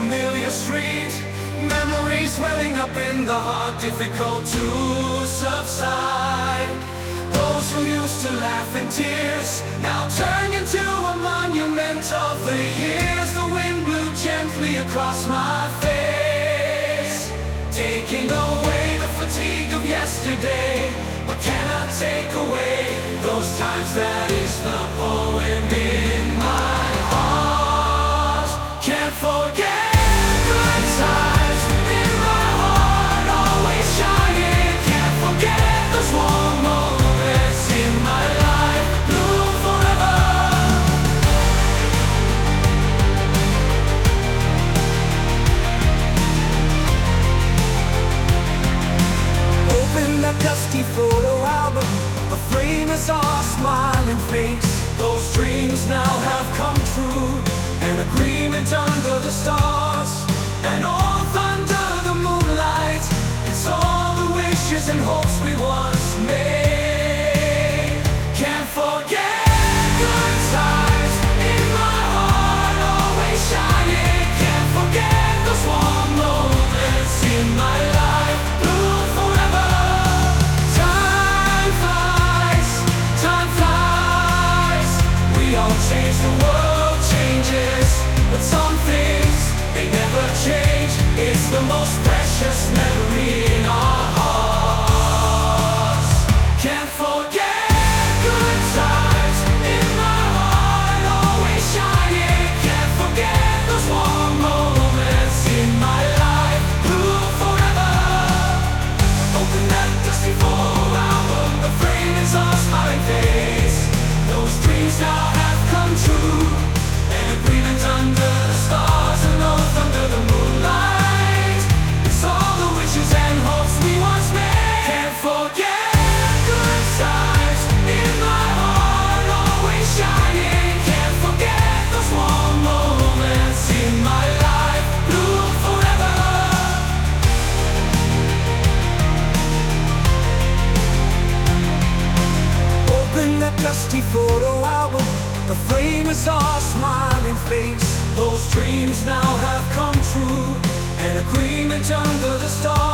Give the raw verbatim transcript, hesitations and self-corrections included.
familiar street. Memories welling up in the heart, difficult to subside. Those who used to laugh in tears now turn into a monument of the years. The wind blew gently across my face, taking away the fatigue of yesterday. What can I take away? Those times, that is the poem in my heart. Can't forget good times in my heart, always shining. Can't forget those warm moments in my life, bloom forever. Open that dusty photo album, a frame is our smiling face. Those dreams now have come true, an agreement under the stars, and oath under the moonlight. It's all the wishes and hopes we once made. Can't forget good times in my heart, always shining. Can't forget those warm moments in my life, bloom forever. Time flies, time flies. We all change, the world changes, but some things, they never change. It's the most precious memory in our hearts. Can't forget good times in my heart, always shining. Can't forget those warm moments in my life, bloom forever. Open that dusty photo album, the frame is our smiling face. Those dreams now have come true, an agreement under the stars, an oath under the moonlight. It's all the wishes and hopes we once made. Can't forget good times in my heart, always shining. Can't forget those warm moments in my life, bloom forever. Open that dusty photo album, the frame is our smiling face. Those dreams now have come true, an agreement under the stars.